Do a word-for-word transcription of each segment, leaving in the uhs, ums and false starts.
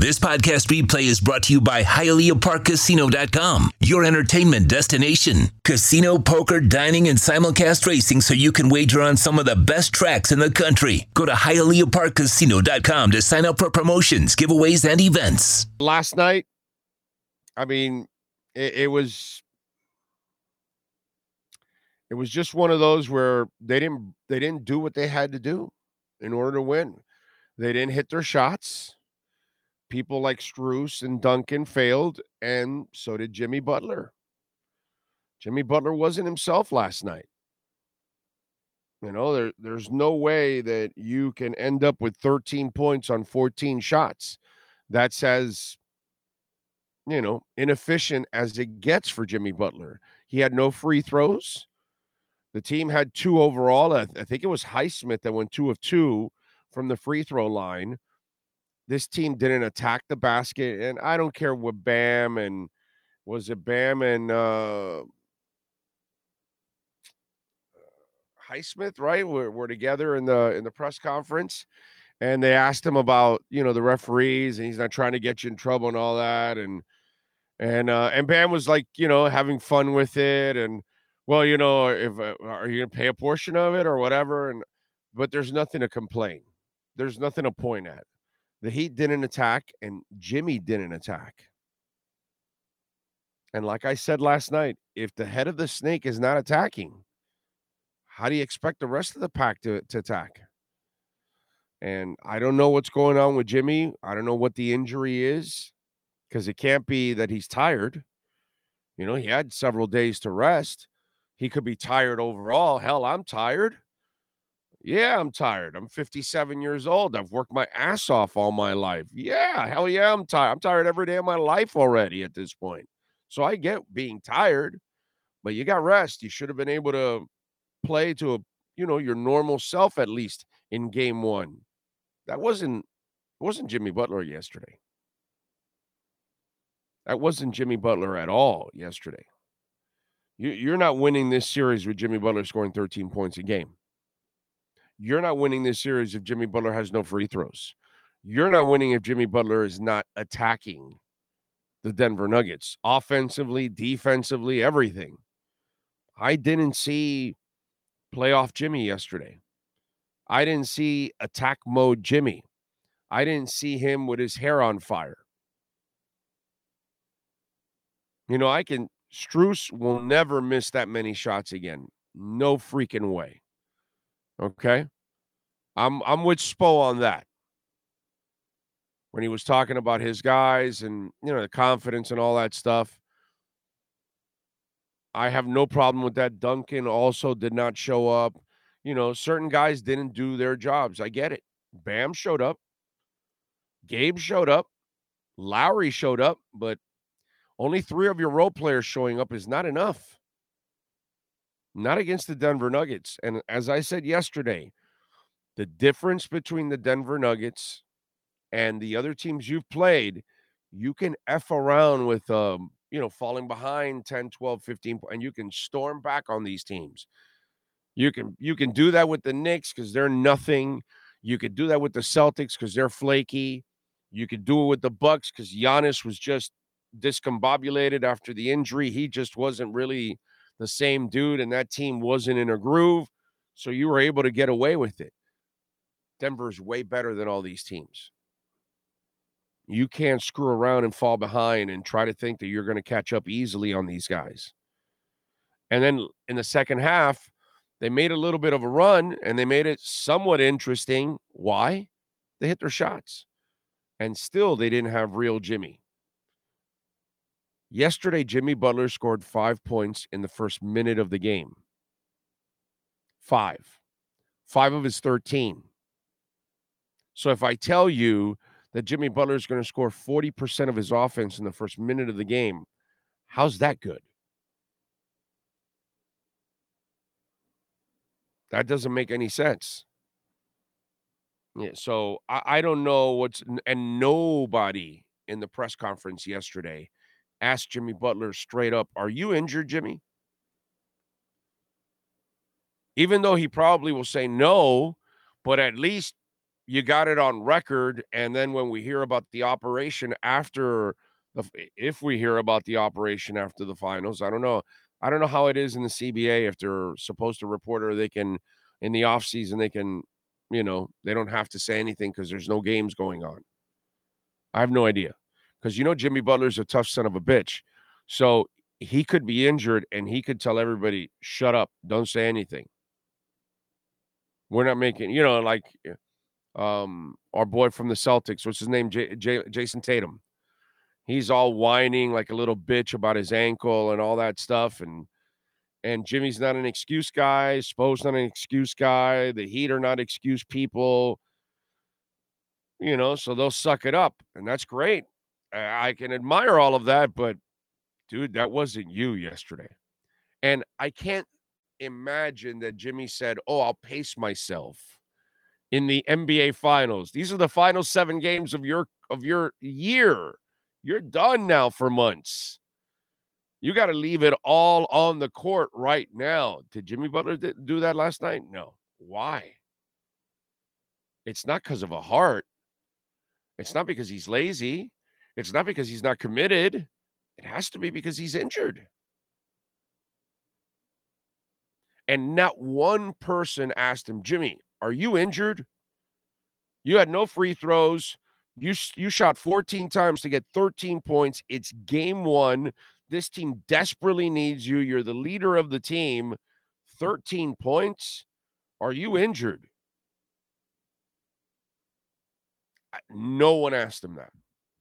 This podcast replay is brought to you by Hialeah Park Casino dot com, your entertainment destination. Casino, poker, dining, and simulcast racing so you can wager on some of the best tracks in the country. Go to Hialeah Park Casino dot com to sign up for promotions, giveaways, and events. Last night, I mean, it, it was it was just one of those where they didn't they didn't do what they had to do in order to win. They didn't hit their shots. People like Strus and Duncan failed, and so did Jimmy Butler. Jimmy Butler wasn't himself last night. You know, there, there's no way that you can end up with thirteen points on fourteen shots. That's as, you know, inefficient as it gets for Jimmy Butler. He had no free throws. The team had two overall. I, I think it was Highsmith that went two of two from the free throw line. This team didn't attack the basket, and I don't care what Bam and was it Bam and uh, Highsmith, right? We're, we're together in the in the press conference, and they asked him about, you know, the referees, and he's not trying to get you in trouble and all that, and and uh, and Bam was like, you know, having fun with it, and well, you know, if uh, are you gonna pay a portion of it or whatever, and but there's nothing to complain. There's nothing to point at. The Heat didn't attack, and Jimmy didn't attack. And like I said last night, if the head of the snake is not attacking, how do you expect the rest of the pack to, to attack? And I don't know what's going on with Jimmy. I don't know what the injury is, because it can't be that he's tired. You know, he had several days to rest. He could be tired overall. Hell, I'm tired. Yeah, I'm tired. I'm fifty-seven years old. I've worked my ass off all my life. Yeah, hell yeah, I'm tired. I'm tired every day of my life already at this point. So I get being tired, but you got rest. You should have been able to play to a, you know, your normal self at least in game one. That wasn't it wasn't Jimmy Butler yesterday. That wasn't Jimmy Butler at all yesterday. You, you're not winning this series with Jimmy Butler scoring thirteen points a game. You're not winning this series if Jimmy Butler has no free throws. You're not winning if Jimmy Butler is not attacking the Denver Nuggets offensively, defensively, everything. I didn't see playoff Jimmy yesterday. I didn't see attack mode Jimmy. I didn't see him with his hair on fire. You know, I can, Strus will never miss that many shots again. No freaking way. Okay? I'm I'm with Spo on that. When he was talking about his guys and, you know, the confidence and all that stuff. I have no problem with that. Duncan also did not show up. You know, certain guys didn't do their jobs. I get it. Bam showed up. Gabe showed up. Lowry showed up, but only three of your role players showing up is not enough. Not against the Denver Nuggets. And as I said yesterday, the difference between the Denver Nuggets and the other teams you've played, you can F around with, um, you know, falling behind ten, twelve, fifteen, and you can storm back on these teams. You can you can do that with the Knicks because they're nothing. You could do that with the Celtics because they're flaky. You could do it with the Bucks because Giannis was just discombobulated after the injury. He just wasn't really the same dude, and that team wasn't in a groove. So you were able to get away with it. Denver's way better than all these teams. You can't screw around and fall behind and try to think that you're going to catch up easily on these guys. And then in the second half, they made a little bit of a run, and they made it somewhat interesting. Why? They hit their shots. And still, they didn't have real Jimmy. Yesterday, Jimmy Butler scored five points in the first minute of the game. Five. Five of his thirteen. So if I tell you that Jimmy Butler is going to score forty percent of his offense in the first minute of the game, how's that good? That doesn't make any sense. Yeah, so I, I don't know what's, and nobody in the press conference yesterday asked Jimmy Butler straight up, are you injured, Jimmy? Even though he probably will say no, but at least you got it on record, and then when we hear about the operation after the if we hear about the operation after the finals, I don't know. I don't know how it is in the C B A if they're supposed to report or they can in the offseason they can, you know, they don't have to say anything because there's no games going on. I have no idea. Because you know Jimmy Butler's a tough son of a bitch. So he could be injured and he could tell everybody, shut up, don't say anything. We're not making, you know, like um, our boy from the Celtics, what's his name? J- J- Jason Tatum. He's all whining like a little bitch about his ankle and all that stuff. And and Jimmy's not an excuse guy. Spo's not an excuse guy. The Heat are not excuse people. You know, so they'll suck it up. And that's great. I can admire all of that, but dude, that wasn't you yesterday. And I can't imagine that Jimmy said, oh, I'll pace myself in the N B A finals. These are the final seven games of your of your year. You're done now for months. You got to leave it all on the court right now. Did Jimmy Butler do that last night? No. Why? It's not because of a heart. It's not because he's lazy. It's not because he's not committed. It has to be because he's injured. And not one person asked him, Jimmy, are you injured? You had no free throws. You, you shot fourteen times to get thirteen points. It's game one. This team desperately needs you. You're the leader of the team. thirteen points? Are you injured? No one asked him that.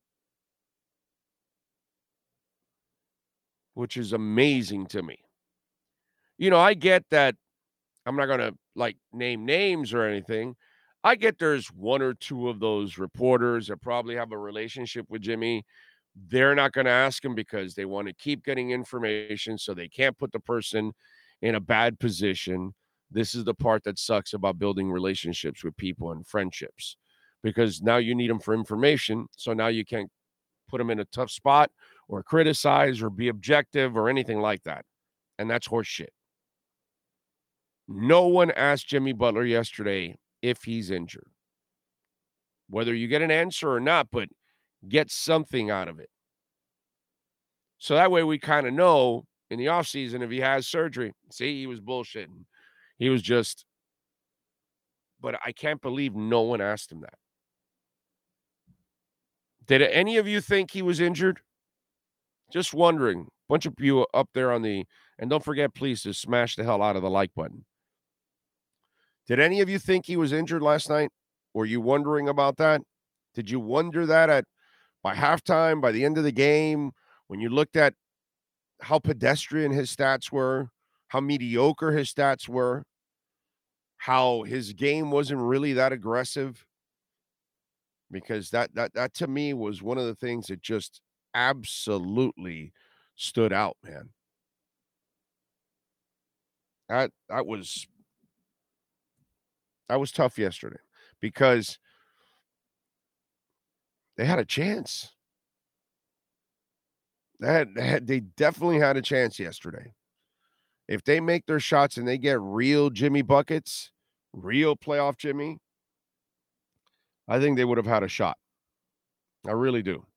Which is amazing to me. You know, I get that I'm not going to like name names or anything. I get there's one or two of those reporters that probably have a relationship with Jimmy. They're not going to ask him because they want to keep getting information so they can't put the person in a bad position. This is the part that sucks about building relationships with people and friendships, because now you need them for information. So now you can't put them in a tough spot or criticize or be objective or anything like that. And that's horse shit. No one asked Jimmy Butler yesterday if he's injured. Whether you get an answer or not, but get something out of it. So that way we kind of know in the offseason if he has surgery. See, he was bullshitting. He was just, but I can't believe no one asked him that. Did any of you think he was injured? Just wondering. Bunch of you up there on the, and don't forget, please, to smash the hell out of the like button. Did any of you think he was injured last night? Were you wondering about that? Did you wonder that at by halftime, by the end of the game, when you looked at how pedestrian his stats were, how mediocre his stats were, how his game wasn't really that aggressive? Because that that that to me was one of the things that just absolutely stood out, man. That that was that was tough yesterday because they had a chance. They had, they had they definitely had a chance yesterday. If they make their shots and they get real Jimmy buckets, real playoff Jimmy, I think they would have had a shot. I really do.